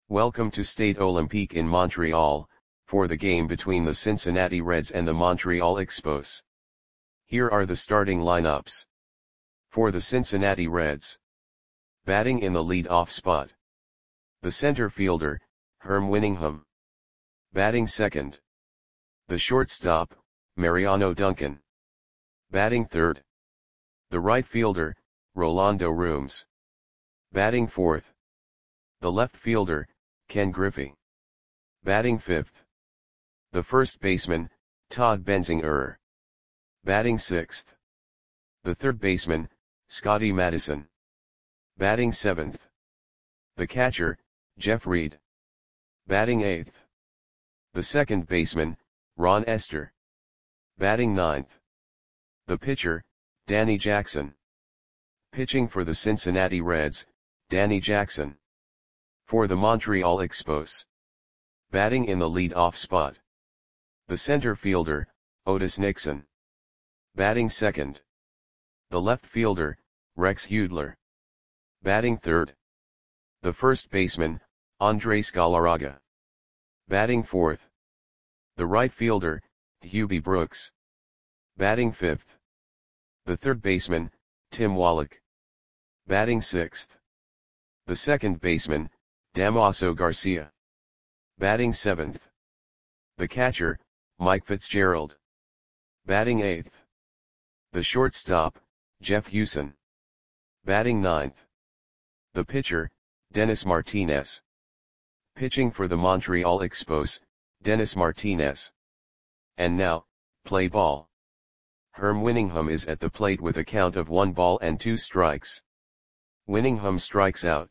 Welcome to Stade Olympique in Montreal, for the game between the Cincinnati Reds and the Montreal Expos. Here are the starting lineups. For the Cincinnati Reds. Batting in the lead-off spot. The center fielder, Herm Winningham. Batting second. The shortstop, Mariano Duncan. Batting third. The right fielder, Rolando Rooms. Batting fourth. The left fielder, Ken Griffey. Batting fifth. The first baseman, Todd Benzinger. Batting sixth. The third baseman, Scotty Madison. Batting seventh. The catcher, Jeff Reed. Batting eighth. The second baseman, Ron Esther. Batting ninth. The pitcher, Danny Jackson. Pitching for the Cincinnati Reds, Danny Jackson. For the Montreal Expos. Batting in the lead-off spot. The center fielder, Otis Nixon. Batting second. The left fielder, Rex Hudler. Batting third. The first baseman, Andres Galarraga. Batting fourth. The right fielder, Hubie Brooks. Batting fifth. The third baseman, Tim Wallach. Batting sixth. The second baseman, Damaso Garcia. Batting seventh. The catcher, Mike Fitzgerald. Batting eighth. The shortstop, Jeff Hewson. Batting ninth. The pitcher, Dennis Martinez. Pitching for the Montreal Expos, Dennis Martinez. And now, play ball. Herm Winningham is at the plate with a count of 1 ball and 2 strikes. Winningham strikes out.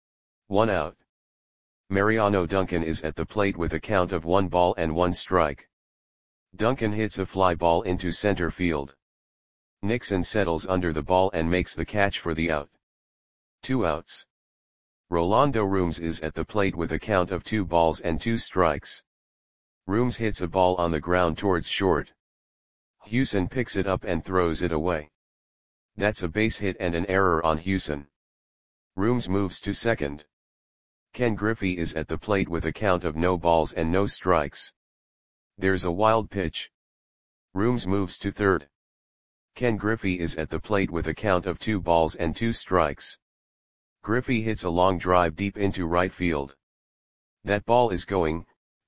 1 out. Mariano Duncan is at the plate with a count of 1 ball and 1 strike. Duncan hits a fly ball into center field. Nixon settles under the ball and makes the catch for the out. 2 outs. Rolando Rooms is at the plate with a count of 2 balls and 2 strikes. Rooms hits a ball on the ground towards short. Hewson picks it up and throws it away. That's a base hit and an error on Hewson. Rooms moves to second. Ken Griffey is at the plate with a count of no balls and no strikes. There's a wild pitch. Rooms moves to third. Ken Griffey is at the plate with a count of 2 balls and 2 strikes. Griffey hits a long drive deep into right field. That ball is gone.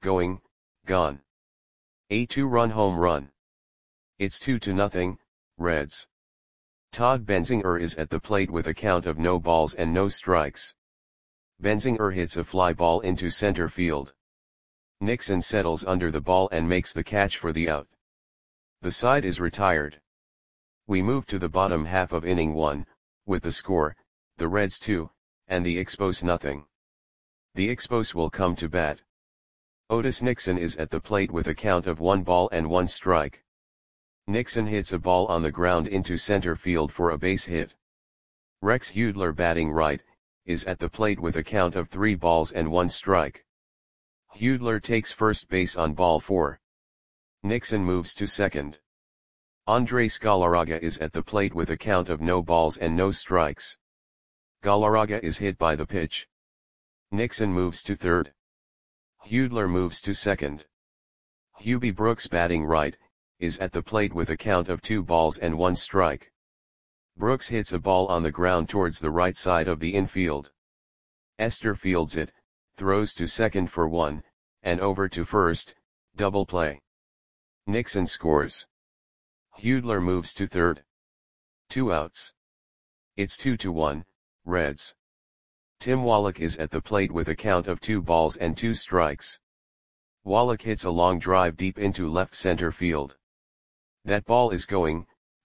A 2-run home run. It's 2-0, Reds. Todd Benzinger is at the plate with a count of no balls and no strikes. Benzinger hits a fly ball into center field. Nixon settles under the ball and makes the catch for the out. The side is retired. We move to the bottom half of inning 1, with the score, the Reds 2, and the Expos nothing. The Expos will come to bat. Otis Nixon is at the plate with a count of 1 ball and 1 strike. Nixon hits a ball on the ground into center field for a base hit. Rex Hudler, batting right, is at the plate with a count of 3 balls and 1 strike. Hudler takes first base on ball 4. Nixon moves to second. Andres Galarraga is at the plate with a count of no balls and no strikes. Galarraga is hit by the pitch. Nixon moves to third. Hudler moves to second. Hubie Brooks, batting right, is at the plate with a count of 2 balls and 1 strike. Brooks hits a ball on the ground towards the right side of the infield. Esther fields it, throws to second for 1, and over to first, double play. Nixon scores. Hudler moves to third. 2 outs. It's 2-1, Reds. Tim Wallach is at the plate with a count of 2 balls and 2 strikes. Wallach hits a long drive deep into left center field. That ball is gone.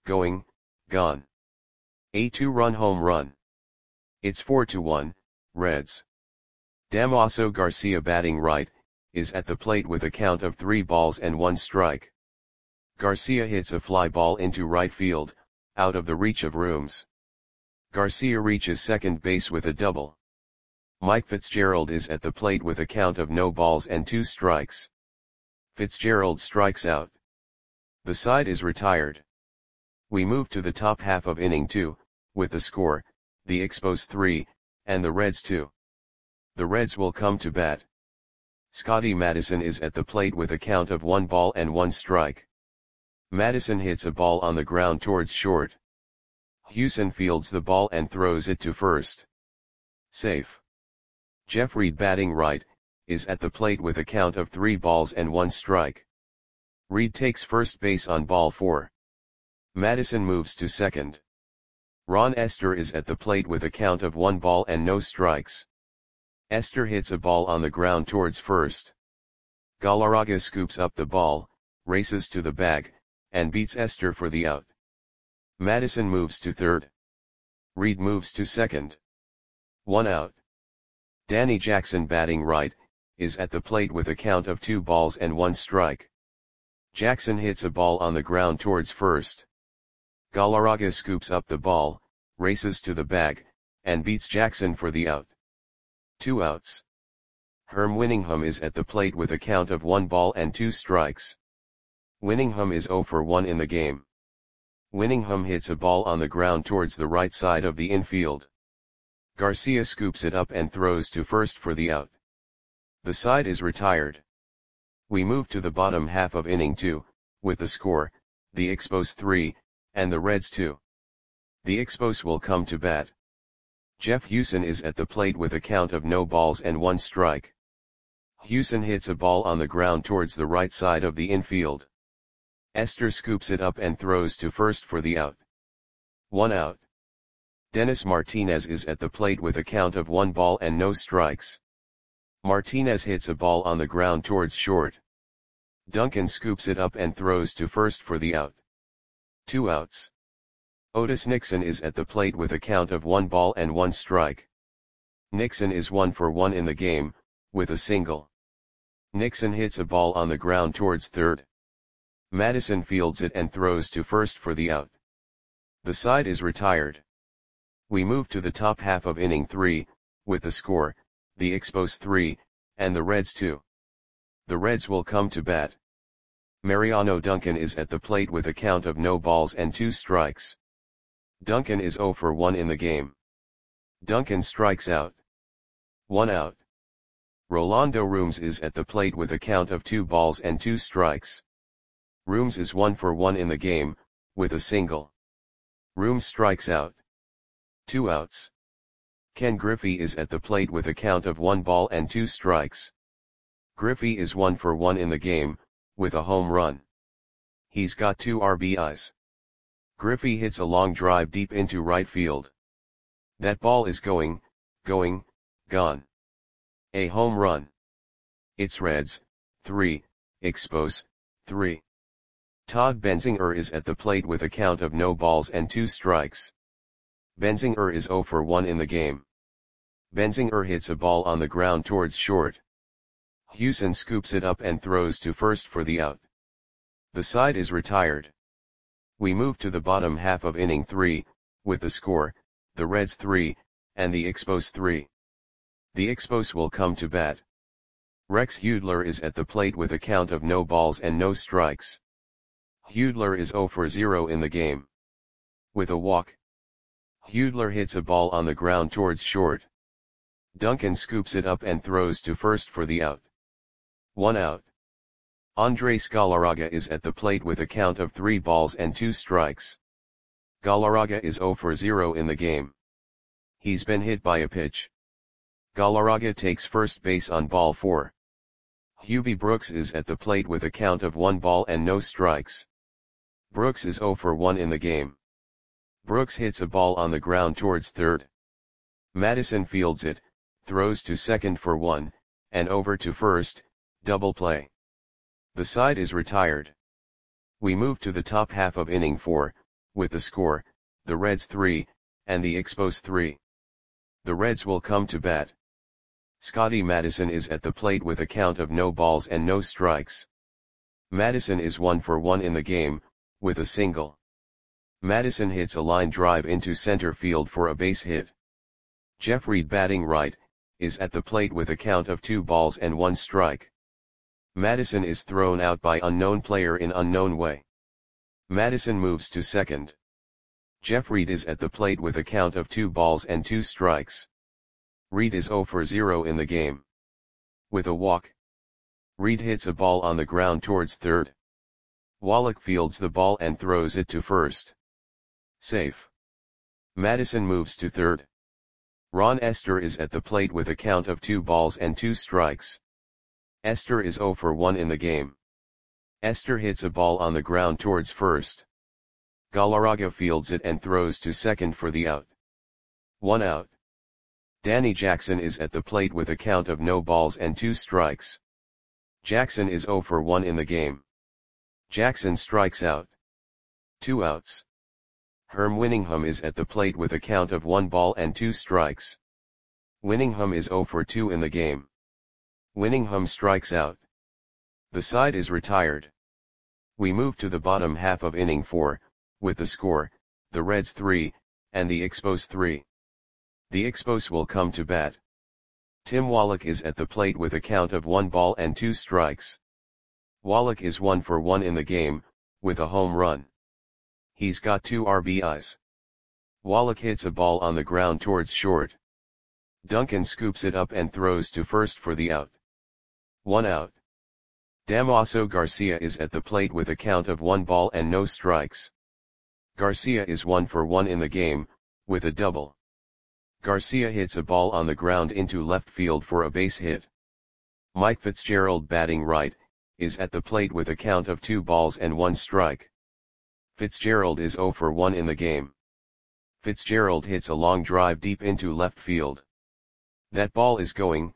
A 2-run home run. It's 4-1, Reds. Damaso Garcia, batting right, is at the plate with a count of 3 balls and 1 strike. Garcia hits a fly ball into right field, out of the reach of Rooms. Garcia reaches second base with a double. Mike Fitzgerald is at the plate with a count of no balls and 2 strikes. Fitzgerald strikes out. The side is retired. We move to the top half of inning 2, with the score, the Expos 3, and the Reds 2. The Reds will come to bat. Scotty Madison is at the plate with a count of 1 ball and 1 strike. Madison hits a ball on the ground towards short. Hewson fields the ball and throws it to first. Safe. Jeff Reed, batting right, is at the plate with a count of 3 balls and 1 strike. Reed takes first base on ball 4. Madison moves to second. Ron Esther is at the plate with a count of 1 ball and no strikes. Esther hits a ball on the ground towards first. Galarraga scoops up the ball, races to the bag, and beats Esther for the out. Madison moves to third. Reed moves to second. 1 out. Danny Jackson, batting right, is at the plate with a count of 2 balls and 1 strike. Jackson hits a ball on the ground towards first. Galarraga scoops up the ball, races to the bag, and beats Jackson for the out. 2 outs. Herm Winningham is at the plate with a count of 1 ball and 2 strikes. Winningham is 0 for 1 in the game. Winningham hits a ball on the ground towards the right side of the infield. Garcia scoops it up and throws to first for the out. The side is retired. We move to the bottom half of inning 2, with the score, the Expos 3, and the Reds 2. The Expos will come to bat. Jeff Hewson is at the plate with a count of no balls and 1 strike. Hewson hits a ball on the ground towards the right side of the infield. Esther scoops it up and throws to first for the out. 1 out. Dennis Martinez is at the plate with a count of 1 ball and no strikes. Martinez hits a ball on the ground towards short. Duncan scoops it up and throws to first for the out. 2 outs. Otis Nixon is at the plate with a count of 1 ball and 1 strike. Nixon is 1 for 1 in the game, with a single. Nixon hits a ball on the ground towards third. Madison fields it and throws to first for the out. The side is retired. We move to the top half of inning 3, with the score, the Expos 3, and the Reds 2. The Reds will come to bat. Mariano Duncan is at the plate with a count of no balls and 2 strikes. Duncan is 0 for 1 in the game. Duncan strikes out. 1 out. Rolando Rooms is at the plate with a count of 2 balls and 2 strikes. Rooms is 1 for 1 in the game, with a single. Rooms strikes out. 2 outs. Ken Griffey is at the plate with a count of 1 ball and 2 strikes. Griffey is 1 for 1 in the game, with a home run. He's got 2 RBIs. Griffey hits a long drive deep into right field. That ball is going, gone. A home run. It's Reds, 3, Expos, 3. Todd Benzinger is at the plate with a count of no balls and 2 strikes. Benzinger is 0 for 1 in the game. Benzinger hits a ball on the ground towards short. Hewson scoops it up and throws to first for the out. The side is retired. We move to the bottom half of inning 3, with the score, the Reds 3, and the Expos 3. The Expos will come to bat. Rex Hudler is at the plate with a count of no balls and no strikes. Hudler is 0 for 0 in the game. With a walk. Hudler hits a ball on the ground towards short. Duncan scoops it up and throws to first for the out. 1 out. Andres Galarraga is at the plate with a count of 3 balls and 2 strikes. Galarraga is 0 for 0 in the game. He's been hit by a pitch. Galarraga takes first base on ball 4. Hubie Brooks is at the plate with a count of 1 ball and no strikes. Brooks is 0 for 1 in the game. Brooks hits a ball on the ground towards third. Madison fields it, throws to second for 1, and over to first, double play. The side is retired. We move to the top half of inning 4, with the score, the Reds 3, and the Expos 3. The Reds will come to bat. Scotty Madison is at the plate with a count of no balls and no strikes. Madison is 1 for 1 in the game, with a single. Madison hits a line drive into center field for a base hit. Jeff Reed, batting right, is at the plate with a count of 2 balls and 1 strike. Madison is thrown out by unknown player in unknown way. Madison moves to second. Jeff Reed is at the plate with a count of 2 balls and 2 strikes. Reed is 0 for 0 in the game. With a walk, Reed hits a ball on the ground towards third. Wallach fields the ball and throws it to first. Safe. Madison moves to third. Ron Esther is at the plate with a count of 2 balls and 2 strikes. Esther is 0 for 1 in the game. Esther hits a ball on the ground towards first. Galarraga fields it and throws to second for the out. 1 out. Danny Jackson is at the plate with a count of no balls and 2 strikes. Jackson is 0 for 1 in the game. Jackson strikes out. 2 outs. Herm Winningham is at the plate with a count of 1 ball and 2 strikes. Winningham is 0 for 2 in the game. Winningham strikes out. The side is retired. We move to the bottom half of inning 4, with the score, the Reds 3, and the Expos 3. The Expos will come to bat. Tim Wallach is at the plate with a count of 1 ball and 2 strikes. Wallach is 1 for 1 in the game, with a home run. He's got 2 RBIs. Wallach hits a ball on the ground towards short. Duncan scoops it up and throws to first for the out. 1 out. Damaso Garcia is at the plate with a count of 1 ball and no strikes. Garcia is 1 for 1 in the game, with a double. Garcia hits a ball on the ground into left field for a base hit. Mike Fitzgerald, batting right, is at the plate with a count of 2 balls and 1 strike. Fitzgerald is 0 for 1 in the game. Fitzgerald hits a long drive deep into left field. That ball is gone.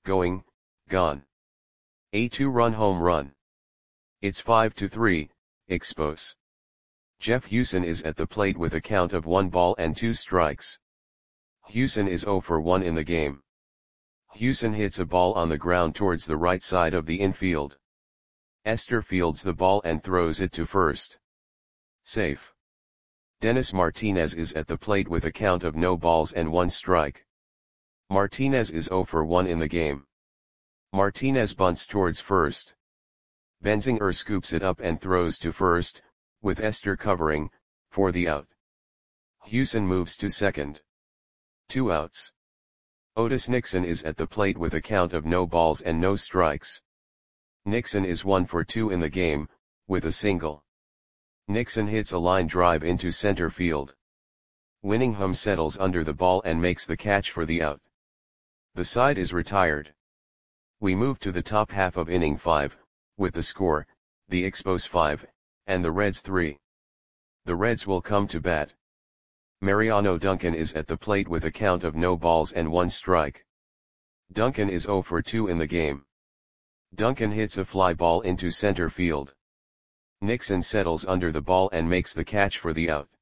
A 2-run home run. It's 5-3, Expos. Jeff Hewson is at the plate with a count of 1 ball and 2 strikes. Hewson is 0 for 1 in the game. Hewson hits a ball on the ground towards the right side of the infield. Esther fields the ball and throws it to first. Safe. Dennis Martinez is at the plate with a count of no balls and 1 strike. Martinez is 0 for 1 in the game. Martinez bunts towards first. Benzinger scoops it up and throws to first, with Esther covering, for the out. Hewson moves to second. 2 outs. Otis Nixon is at the plate with a count of no balls and no strikes. Nixon is 1 for 2 in the game, with a single. Nixon hits a line drive into center field. Winningham settles under the ball and makes the catch for the out. The side is retired. We move to the top half of inning 5, with the score, the Expos 5, and the Reds 3. The Reds will come to bat. Mariano Duncan is at the plate with a count of no balls and 1 strike. Duncan is 0 for 2 in the game. Duncan hits a fly ball into center field. Nixon settles under the ball and makes the catch for the out.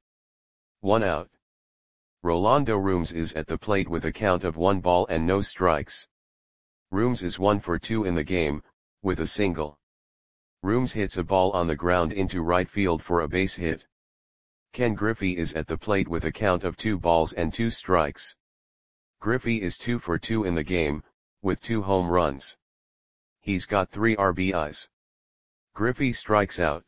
1 out. Rolando Rooms is at the plate with a count of 1 ball and no strikes. Rooms is 1 for 2 in the game, with a single. Rooms hits a ball on the ground into right field for a base hit. Ken Griffey is at the plate with a count of 2 balls and 2 strikes. Griffey is 2 for 2 in the game, with 2 home runs. He's got 3 RBIs. Griffey strikes out.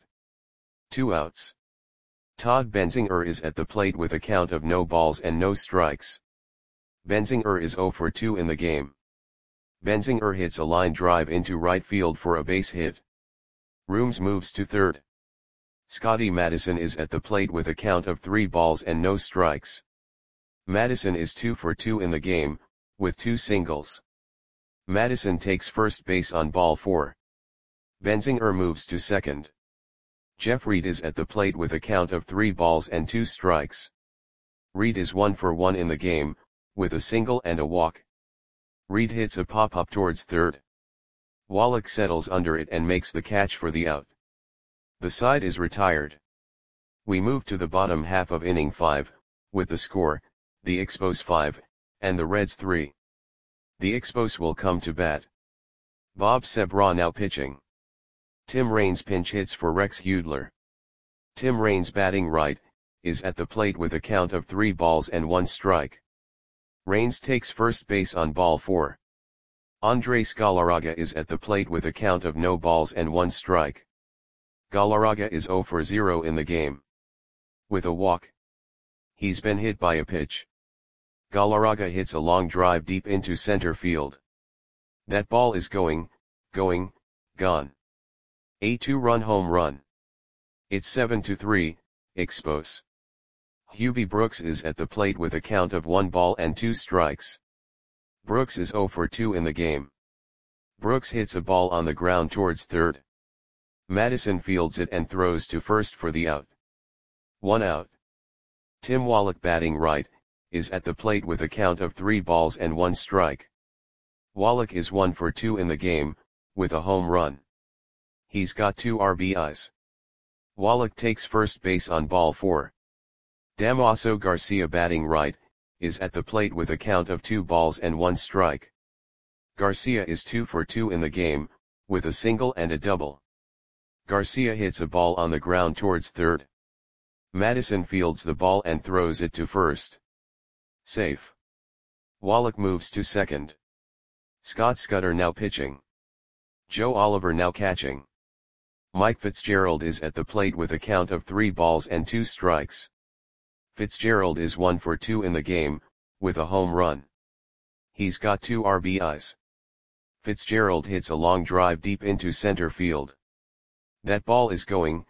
2 outs. Todd Benzinger is at the plate with a count of no balls and no strikes. Benzinger is 0 for 2 in the game. Benzinger hits a line drive into right field for a base hit. Rooms moves to third. Scotty Madison is at the plate with a count of 3 balls and no strikes. Madison is 2 for 2 in the game, with 2 singles. Madison takes first base on ball 4. Benzinger moves to second. Jeff Reed is at the plate with a count of 3 balls and 2 strikes. Reed is 1 for 1 in the game, with a single and a walk. Reed hits a pop-up towards third. Wallach settles under it and makes the catch for the out. The side is retired. We move to the bottom half of inning 5, with the score, the Expos 5, and the Reds 3. The Expos will come to bat. Bob Sebra now pitching. Tim Raines pinch hits for Rex Hudler. Tim Raines, batting right, is at the plate with a count of 3 balls and 1 strike. Raines takes first base on ball 4. Andres Galarraga is at the plate with a count of no balls and 1 strike. Galarraga is 0 for 0 in the game. With a walk. He's been hit by a pitch. Galarraga hits a long drive deep into center field. That ball is going, gone. A 2-run home run. It's 7-3, Expos. Hubie Brooks is at the plate with a count of 1 ball and 2 strikes. Brooks is 0 for 2 in the game. Brooks hits a ball on the ground towards third. Madison fields it and throws to first for the out. 1 out. Tim Wallach, batting right, is at the plate with a count of 3 balls and 1 strike. Wallach is 1 for 2 in the game, with a home run. He's got 2 RBIs. Wallach takes first base on ball 4. Damaso Garcia, batting right, is at the plate with a count of 2 balls and 1 strike. Garcia is 2 for 2 in the game, with a single and a double. Garcia hits a ball on the ground towards third. Madison fields the ball and throws it to first. Safe. Wallach moves to second. Scott Scudder now pitching. Joe Oliver now catching. Mike Fitzgerald is at the plate with a count of 3 balls and 2 strikes. Fitzgerald is 1 for 2 in the game, with a home run. He's got 2 RBIs. Fitzgerald hits a long drive deep into center field. That ball is going,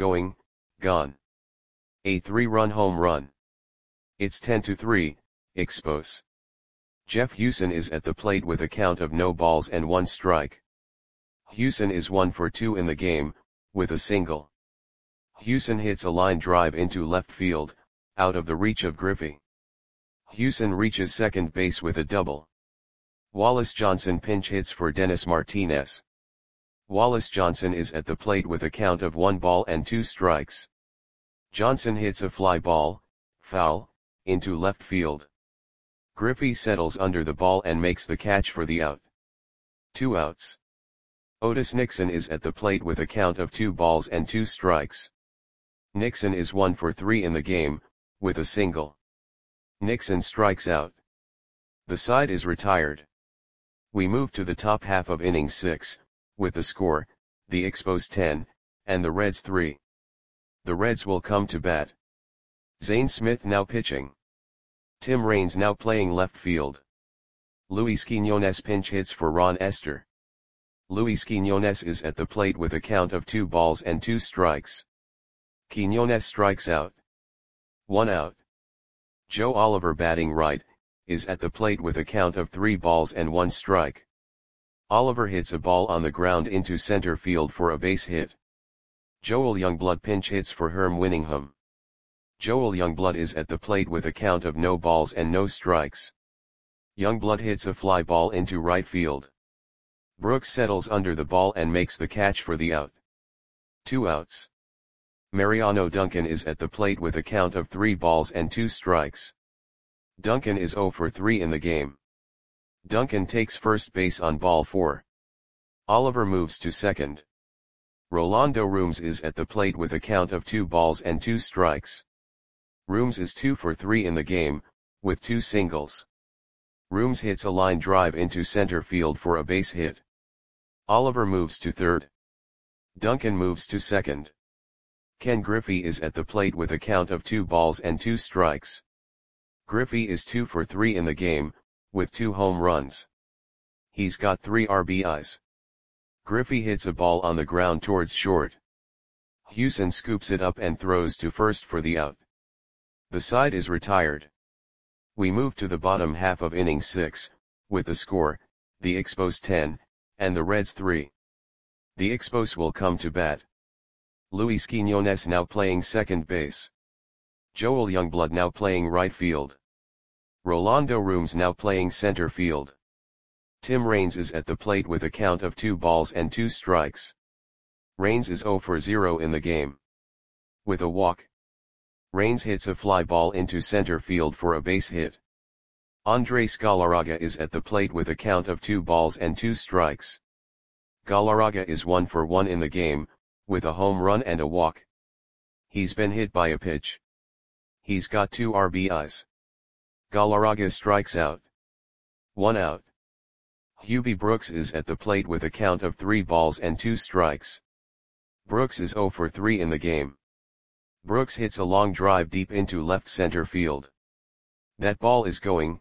gone. A 3-run home run. It's 10-3, Expos. Jeff Hewson is at the plate with a count of no balls and 1 strike. Hewson is 1 for 2 in the game, with a single. Hewson hits a line drive into left field, out of the reach of Griffey. Hewson reaches second base with a double. Wallace Johnson pinch hits for Dennis Martinez. Wallace Johnson is at the plate with a count of 1 ball and 2 strikes. Johnson hits a fly ball, foul, into left field. Griffey settles under the ball and makes the catch for the out. 2 outs. Otis Nixon is at the plate with a count of 2 balls and 2 strikes. Nixon is 1 for 3 in the game, with a single. Nixon strikes out. The side is retired. We move to the top half of inning 6, with the score, the Expos 10, and the Reds 3. The Reds will come to bat. Zane Smith now pitching. Tim Raines now playing left field. Luis Quiñones pinch hits for Ron Esther. Luis Quiñones is at the plate with a count of 2 balls and 2 strikes. Quiñones strikes out. 1 out. Joe Oliver, batting right, is at the plate with a count of 3 balls and 1 strike. Oliver hits a ball on the ground into center field for a base hit. Joel Youngblood pinch hits for Herm Winningham. Joel Youngblood is at the plate with a count of no balls and no strikes. Youngblood hits a fly ball into right field. Brooks settles under the ball and makes the catch for the out. 2 outs. Mariano Duncan is at the plate with a count of 3 balls and 2 strikes. Duncan is 0 for 3 in the game. Duncan takes first base on ball 4. Oliver moves to second. Rolando Rooms is at the plate with a count of 2 balls and 2 strikes. Rooms is 2 for 3 in the game, with 2 singles. Rooms hits a line drive into center field for a base hit. Oliver moves to third. Duncan moves to second. Ken Griffey is at the plate with a count of 2 balls and 2 strikes. Griffey is 2 for 3 in the game, with 2 home runs. He's got 3 RBIs. Griffey hits a ball on the ground towards short. Hewson scoops it up and throws to first for the out. The side is retired. We move to the bottom half of inning 6, with the score, the Expos 10, and the Reds 3. The Expos will come to bat. Luis Quiñones now playing second base. Joel Youngblood now playing right field. Rolando Rooms now playing center field. Tim Raines is at the plate with a count of 2 balls and 2 strikes. Raines is 0 for 0 in the game. With a walk. Raines hits a fly ball into center field for a base hit. Andres Galarraga is at the plate with a count of 2 balls and 2 strikes. Galarraga is 1 for 1 in the game, with a home run and a walk. He's been hit by a pitch. He's got 2 RBIs. Galarraga strikes out. 1 out. Hubie Brooks is at the plate with a count of 3 balls and 2 strikes. Brooks is 0 for 3 in the game. Brooks hits a long drive deep into left center field. That ball is going,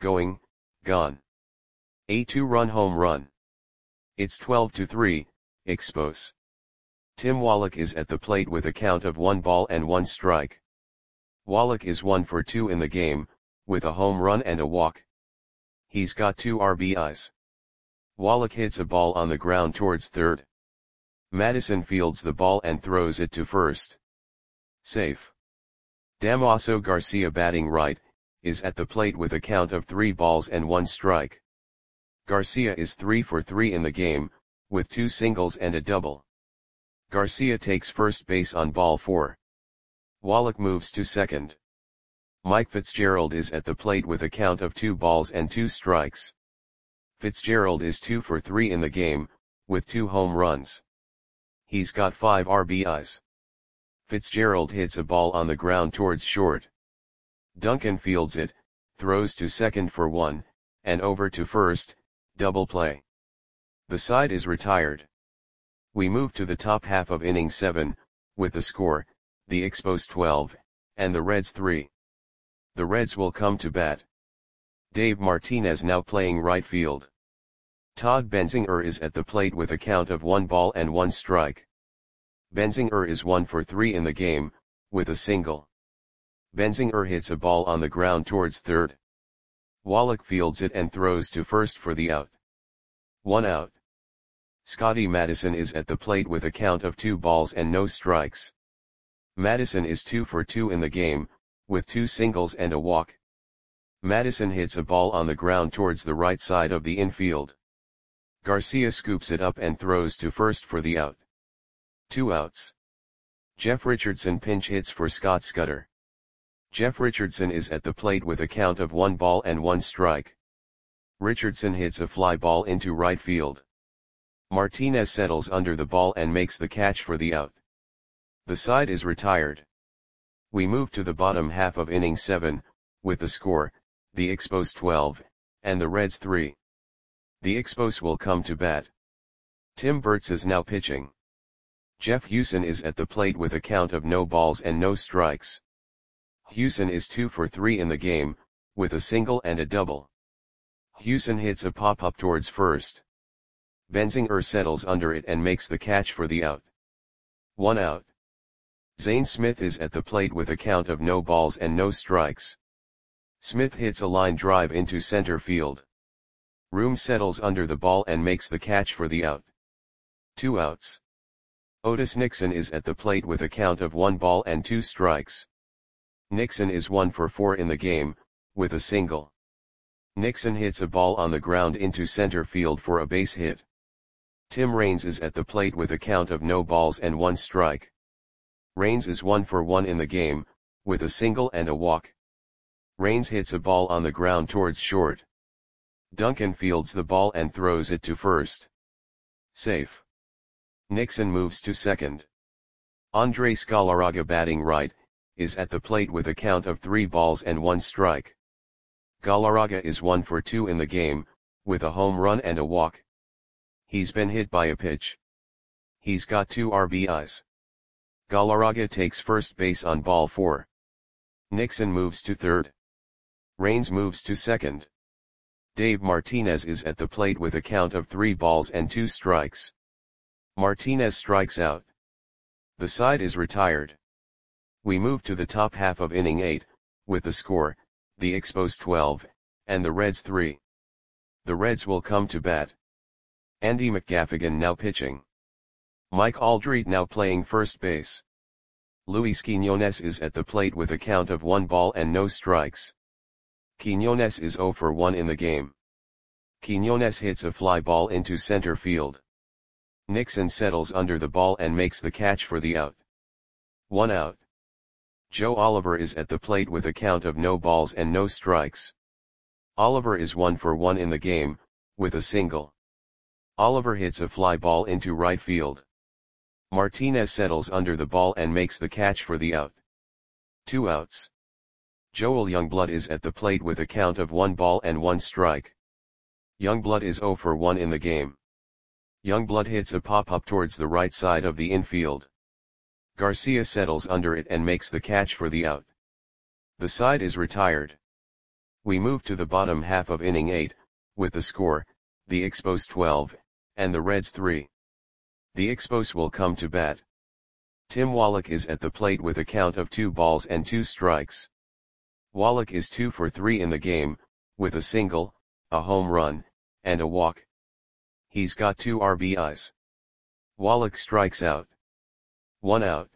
gone. A 2-run home run. It's 12-3, Expos. Tim Wallach is at the plate with a count of 1 ball and 1 strike. Wallach is 1 for 2 in the game, with a home run and a walk. He's got 2 RBIs. Wallach hits a ball on the ground towards third. Madison fields the ball and throws it to first. Safe. Damaso Garcia, batting right, is at the plate with a count of 3 balls and 1 strike. Garcia is 3 for 3 in the game, with 2 singles and a double. Garcia takes first base on ball 4. Wallach moves to second. Mike Fitzgerald is at the plate with a count of 2 balls and 2 strikes. Fitzgerald is 2 for 3 in the game, with 2 home runs. He's got 5 RBIs. Fitzgerald hits a ball on the ground towards short. Duncan fields it, throws to second for 1, and over to first, double play. The side is retired. We move to the top half of inning 7, with the score, the Expos 12, and the Reds 3. The Reds will come to bat. Dave Martinez now playing right field. Todd Benzinger is at the plate with a count of 1 ball and 1 strike. Benzinger is 1 for 3 in the game, with a single. Benzinger hits a ball on the ground towards third. Wallach fields it and throws to first for the out. 1 out. Scotty Madison is at the plate with a count of 2 balls and no strikes. Madison is 2 for 2 in the game, with 2 singles and a walk. Madison hits a ball on the ground towards the right side of the infield. Garcia scoops it up and throws to first for the out. 2 outs. Jeff Richardson pinch hits for Scott Scudder. Jeff Richardson is at the plate with a count of 1 ball and 1 strike. Richardson hits a fly ball into right field. Martinez settles under the ball and makes the catch for the out. The side is retired. We move to the bottom half of inning 7, with the score, the Expos 12, and the Reds 3. The Expos will come to bat. Tim Burtz is now pitching. Jeff Hewson is at the plate with a count of no balls and no strikes. Hewson is 2 for 3 in the game, with a single and a double. Hewson hits a pop-up towards first. Benzinger settles under it and makes the catch for the out. 1 out. Zane Smith is at the plate with a count of no balls and no strikes. Smith hits a line drive into center field. Room settles under the ball and makes the catch for the out. 2 outs. Otis Nixon is at the plate with a count of 1 ball and 2 strikes. Nixon is 1 for 4 in the game, with a single. Nixon hits a ball on the ground into center field for a base hit. Tim Raines is at the plate with a count of no balls and 1 strike. Raines is 1 for 1 in the game, with a single and a walk. Raines hits a ball on the ground towards short. Duncan fields the ball and throws it to first. Safe. Nixon moves to second. Andres Galarraga, batting right, is at the plate with a count of 3 balls and 1 strike. Galarraga is 1 for 2 in the game, with a home run and a walk. He's been hit by a pitch. He's got 2 RBIs. Galarraga takes first base on ball 4. Nixon moves to third. Raines moves to second. Dave Martinez is at the plate with a count of 3 balls and 2 strikes. Martinez strikes out. The side is retired. We move to the top half of inning 8, with the score, the Expos 12, and the Reds 3. The Reds will come to bat. Andy McGaffigan now pitching. Mike Aldrete now playing first base. Luis Quiñones is at the plate with a count of 1 ball and no strikes. Quiñones is 0 for 1 in the game. Quiñones hits a fly ball into center field. Nixon settles under the ball and makes the catch for the out. 1 out. Joe Oliver is at the plate with a count of no balls and no strikes. Oliver is 1 for 1 in the game, with a single. Oliver hits a fly ball into right field. Martinez settles under the ball and makes the catch for the out. 2 outs. Joel Youngblood is at the plate with a count of 1 ball and 1 strike. Youngblood is 0 for 1 in the game. Youngblood hits a pop-up towards the right side of the infield. Garcia settles under it and makes the catch for the out. The side is retired. We move to the bottom half of inning 8, with the score, the Expos 12, and the Reds 3. The Expos will come to bat. Tim Wallach is at the plate with a count of 2 balls and 2 strikes. Wallach is 2 for 3 in the game, with a single, a home run, and a walk. He's got 2 RBIs. Wallach strikes out. 1 out.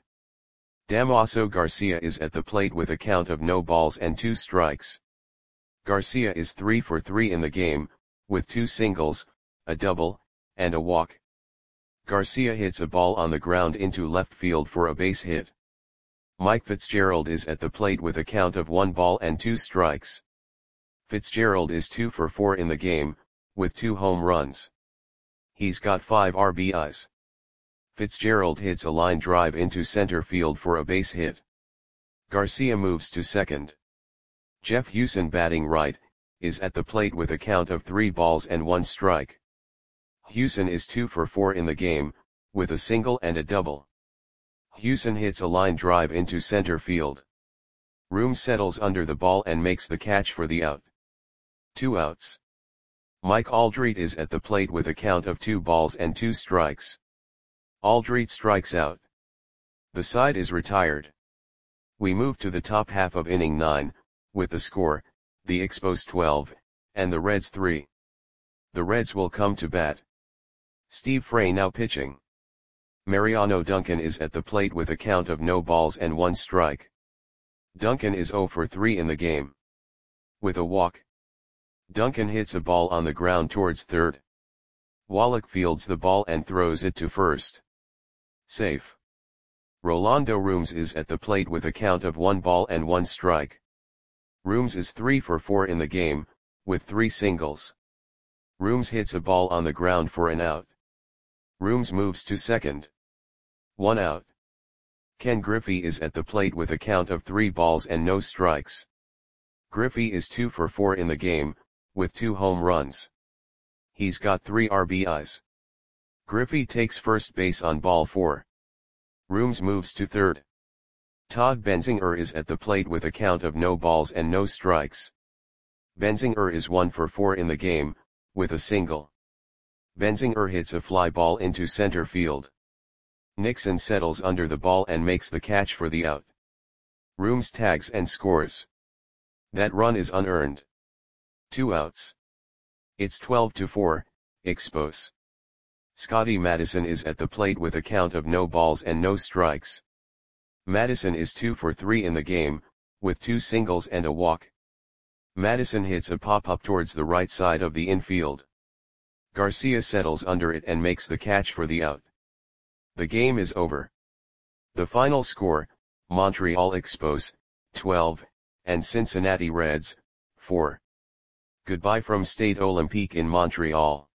Damaso Garcia is at the plate with a count of no balls and 2 strikes. Garcia is 3 for 3 in the game, with 2 singles, a double, and a walk. Garcia hits a ball on the ground into left field for a base hit. Mike Fitzgerald is at the plate with a count of 1 ball and 2 strikes. Fitzgerald is 2 for 4 in the game, with 2 home runs. He's got 5 RBIs. Fitzgerald hits a line drive into center field for a base hit. Garcia moves to second. Jeff Hewson, batting right, is at the plate with a count of 3 balls and 1 strike. Hewson is 2 for 4 in the game, with a single and a double. Hewson hits a line drive into center field. Rooms settles under the ball and makes the catch for the out. 2 outs. Mike Aldrete is at the plate with a count of 2 balls and 2 strikes. Aldrete strikes out. The side is retired. We move to the top half of inning 9, with the score, the Expos 12, and the Reds 3. The Reds will come to bat. Steve Frey now pitching. Mariano Duncan is at the plate with a count of no balls and 1 strike. Duncan is 0 for 3 in the game. With a walk. Duncan hits a ball on the ground towards third. Wallach fields the ball and throws it to first. Safe. Rolando Rooms is at the plate with a count of 1 ball and 1 strike. Rooms is 3 for 4 in the game, with 3 singles. Rooms hits a ball on the ground for an out. Rooms moves to second. 1 out. Ken Griffey is at the plate with a count of 3 balls and no strikes. Griffey is 2 for 4 in the game, with 2 home runs. He's got 3 RBIs. Griffey takes first base on ball 4. Rooms moves to third. Todd Benzinger is at the plate with a count of no balls and no strikes. Benzinger is 1 for 4 in the game, with a single. Benzinger hits a fly ball into center field. Nixon settles under the ball and makes the catch for the out. Rooms tags and scores. That run is unearned. 2 outs. It's 12-4, Expos. Scotty Madison is at the plate with a count of no balls and no strikes. Madison is 2 for 3 in the game, with 2 singles and a walk. Madison hits a pop-up towards the right side of the infield. Garcia settles under it and makes the catch for the out. The game is over. The final score, Montreal Expos, 12, and Cincinnati Reds, 4. Goodbye from Stade Olympique in Montreal.